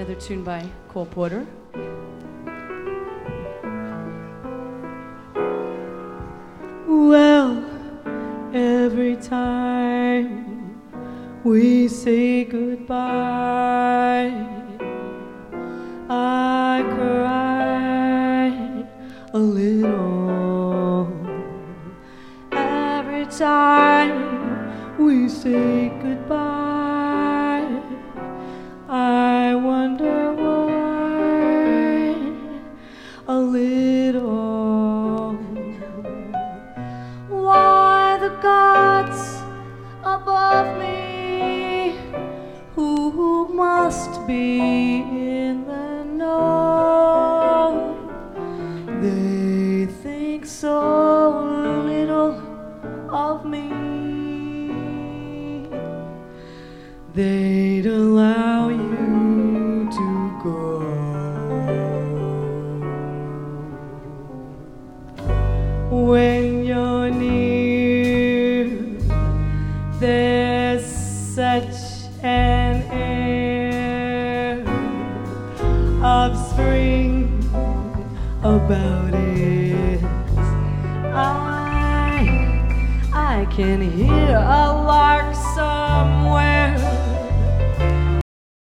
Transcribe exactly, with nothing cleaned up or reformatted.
another tune by Cole Porter. Well, every time we say goodbye, I cry a little. Every time we say goodbye, I wonder why a little. Why the gods above me, who must be in the know, they think so little of me. They'd allow you to go. When you're near, there's such an air of spring about it. I, I can hear a lark somewhere